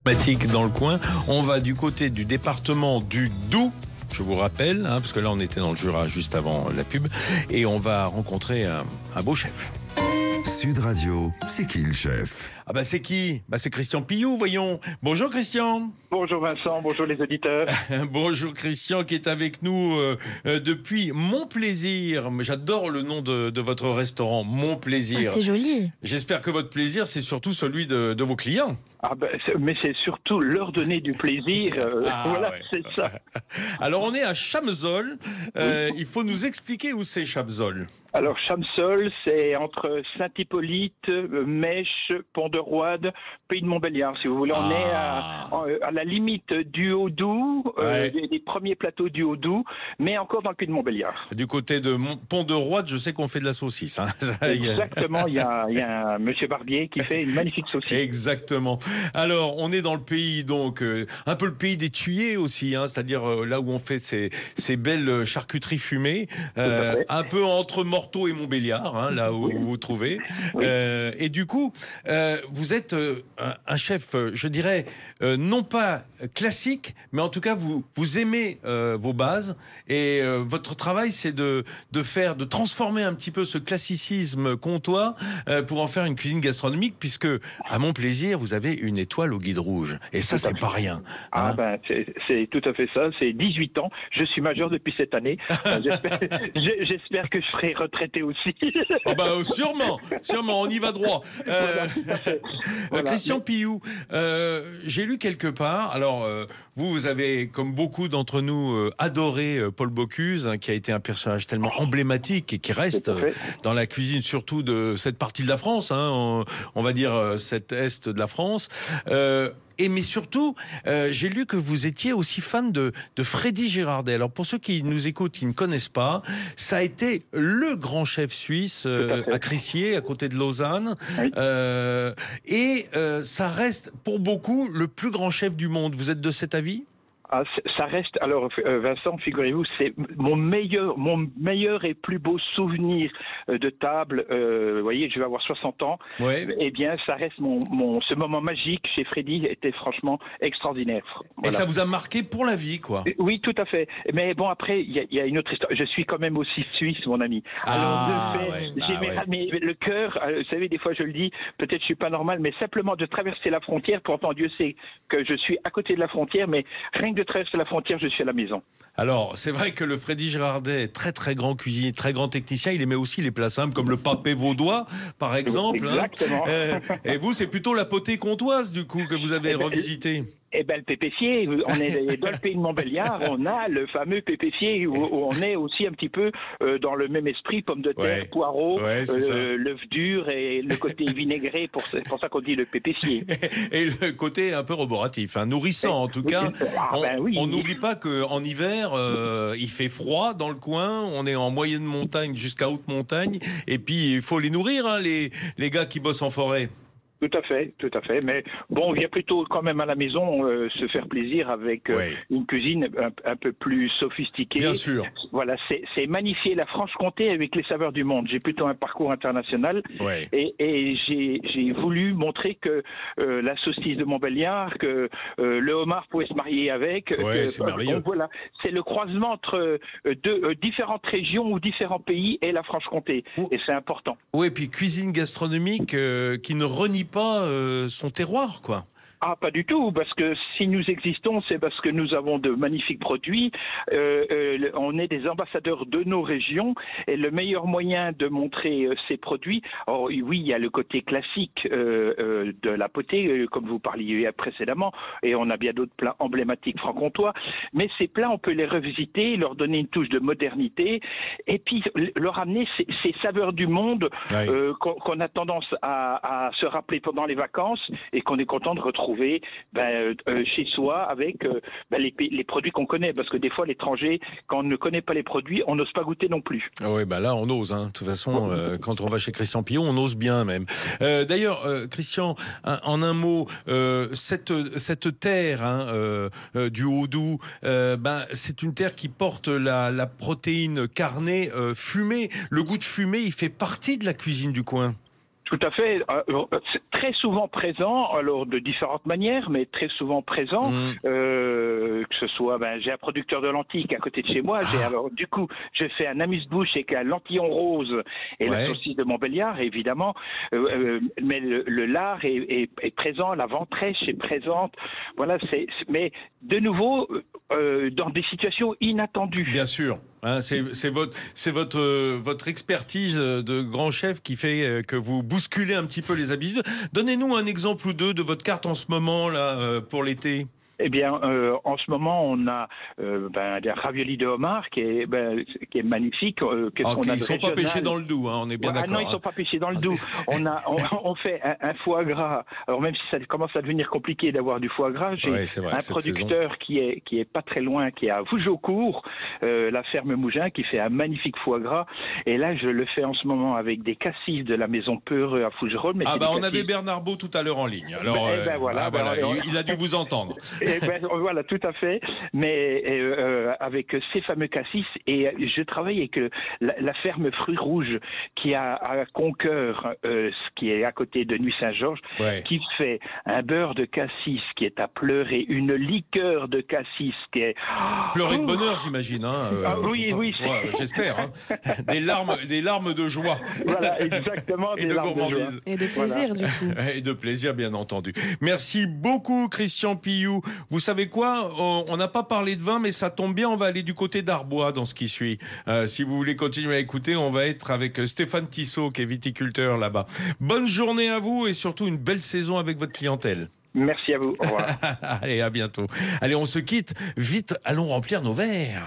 Dans le coin, on va du côté du département du Doubs, je vous rappelle, parce que là on était dans le Jura juste avant la pub, et on va rencontrer un beau chef. Sud Radio, c'est qui le chef ? Ah bah c'est qui ? Bah c'est Christian Pillou, voyons. Bonjour Christian. Bonjour Vincent, bonjour les auditeurs. Bonjour Christian qui est avec nous depuis Mon Plaisir. J'adore le nom de votre restaurant, Mon Plaisir. Ah, c'est joli. J'espère que votre plaisir c'est surtout celui de vos clients. Ah ben, mais c'est surtout leur donner du plaisir. Voilà, ouais. C'est ça. Alors on est à Chamzol. Il faut nous expliquer où c'est Chamzol. Alors Chamzol, c'est entre Saint-Hippolyte, Mèche, Pont-de-Roide, Pays de Montbéliard, si vous voulez. On est à la limite du Haut-Doubs, des premiers plateaux du Haut-Doubs, mais encore dans le Pays de Montbéliard. Du côté de Pont-de-Roide, je sais qu'on fait de la saucisse. Exactement, il y a un monsieur Barbier qui fait une magnifique saucisse. Exactement. Alors, on est dans le pays, donc, un peu le pays des tuyers aussi, c'est-à-dire là où on fait ces belles charcuteries fumées, un peu entre Morteau et Montbéliard, là où vous vous trouvez. Oui. Et du coup, vous êtes un chef, je dirais, non pas classique, mais en tout cas, vous aimez vos bases, et votre travail, c'est de transformer un petit peu ce classicisme comtois pour en faire une cuisine gastronomique, puisque, à Mon Plaisir, vous avez une étoile au guide rouge. Et ça, c'est pas rien. C'est tout à fait ça. C'est 18 ans. Je suis majeur depuis cette année. J'espère que je serai retraité aussi. Sûrement, on y va droit. Christian Pillou, j'ai lu quelque part, alors vous avez, comme beaucoup d'entre nous, adoré Paul Bocuse, qui a été un personnage tellement emblématique et qui reste dans la cuisine, surtout de cette partie de la France, on va dire cette est de la France. Mais surtout, j'ai lu que vous étiez aussi fan de Freddy Girardet. Alors pour ceux qui nous écoutent, qui ne connaissent pas, ça a été le grand chef suisse à Crissier, à côté de Lausanne. Oui. Ça reste pour beaucoup le plus grand chef du monde. Vous êtes de cet avis ? Ça reste, alors Vincent, figurez-vous, c'est mon meilleur et plus beau souvenir de table. Vous voyez, je vais avoir 60 ans. Ouais. Eh bien, ça reste ce moment magique chez Freddy était franchement extraordinaire. Voilà. Et ça vous a marqué pour la vie, quoi. Oui, tout à fait. Mais bon, après, il y a une autre histoire. Je suis quand même aussi suisse, mon ami. Mais le cœur, vous savez, des fois je le dis, peut-être je suis pas normal, mais simplement de traverser la frontière, pourtant Dieu sait que je suis à côté de la frontière, mais rien que de traverser la frontière, je suis à la maison. Alors, c'est vrai que le Freddy Girardet est très très grand cuisinier, très grand technicien. Il aimait aussi les plats simples comme le papé vaudois, par exemple. Exactement. Et vous, c'est plutôt la potée comtoise, du coup, que vous avez revisité. Eh ben le pépécier, on est dans le pays de Montbéliard, on a le fameux pépécier où on est aussi un petit peu dans le même esprit, pommes de terre, poireaux, l'œuf dur et le côté vinaigré, pour ça qu'on dit le pépécier. Et le côté un peu roboratif, nourrissant en tout cas. On n'oublie pas qu'en hiver, il fait froid dans le coin, on est en moyenne montagne jusqu'à haute montagne, et puis il faut les nourrir, les gars qui bossent en forêt. Tout à fait. Mais bon, on vient plutôt quand même à la maison se faire plaisir avec une cuisine un peu plus sophistiquée. Bien sûr. Voilà, c'est magnifier la Franche-Comté avec les saveurs du monde. J'ai plutôt un parcours international et j'ai voulu montrer que la saucisse de Montbéliard, que le homard pouvait se marier avec. C'est merveilleux. Donc voilà, c'est le croisement entre différentes régions ou différents pays et la Franche-Comté. Et c'est important. Oui, et puis cuisine gastronomique qui ne renie pas son terroir, quoi. Ah, pas du tout, parce que si nous existons, c'est parce que nous avons de magnifiques produits. On est des ambassadeurs de nos régions, et le meilleur moyen de montrer ces produits, oui, il y a le côté classique de la potée, comme vous parliez précédemment, et on a bien d'autres plats emblématiques franc-comtois, mais ces plats, on peut les revisiter, leur donner une touche de modernité, et puis leur amener ces saveurs du monde qu'on a tendance à se rappeler pendant les vacances, et qu'on est content de retrouver chez soi avec les produits qu'on connaît, parce que des fois l'étranger, quand on ne connaît pas les produits, on n'ose pas goûter non plus. Oui, là on ose, de toute façon quand on va chez Christian Pillon, on ose bien même. D'ailleurs, Christian, en un mot, cette terre du Haut-Doubs, c'est une terre qui porte la protéine carnée fumée. Le goût de fumée, il fait partie de la cuisine du coin. Tout à fait. C'est très souvent présent, alors de différentes manières, mais très souvent présent. Que ce soit, j'ai un producteur de lentilles à côté de chez moi. Alors du coup, je fais un amuse-bouche avec un lentillon rose et la saucisse de Montbéliard, évidemment. Mais le lard est présent, la ventrèche est présente. Voilà, mais de nouveau dans des situations inattendues. Bien sûr. C'est votre expertise de grand chef qui fait que vous bousculez un petit peu les habitudes. Donnez-nous un exemple ou deux de votre carte en ce moment là pour l'été. Eh bien, en ce moment, on a des raviolis de homard qui est magnifique. Ils ne sont pas pêchés dans le Doubs, on est bien d'accord. Non, ils ne sont pas pêchés dans le Doubs. On fait un foie gras. Alors même si ça commence à devenir compliqué d'avoir du foie gras, j'ai un producteur qui est pas très loin, qui est à Fougeaucourt, la ferme Mougin, qui fait un magnifique foie gras. Et là, je le fais en ce moment avec des cassis de la maison Peureux à Fougerolles. On avait Bernard Beau tout à l'heure en ligne. Alors, il a dû vous entendre. Voilà, tout à fait. Mais avec ces fameux cassis, et je travaille avec la ferme Fruits Rouges qui a à Conqueur, qui est à côté de Nuit-Saint-Georges, qui fait un beurre de cassis qui est à pleurer, une liqueur de cassis qui est pleurer de bonheur, j'imagine. Oui. J'espère. Des larmes de joie. Voilà, exactement. Et de gourmandise. Et de plaisir, du coup. Et de plaisir, bien entendu. Merci beaucoup, Christian Pillou. Vous savez quoi ? On n'a pas parlé de vin, mais ça tombe bien, on va aller du côté d'Arbois dans ce qui suit. Si vous voulez continuer à écouter, on va être avec Stéphane Tissot, qui est viticulteur là-bas. Bonne journée à vous et surtout une belle saison avec votre clientèle. Merci à vous. Au revoir. Allez, à bientôt. Allez, on se quitte. Vite, allons remplir nos verres.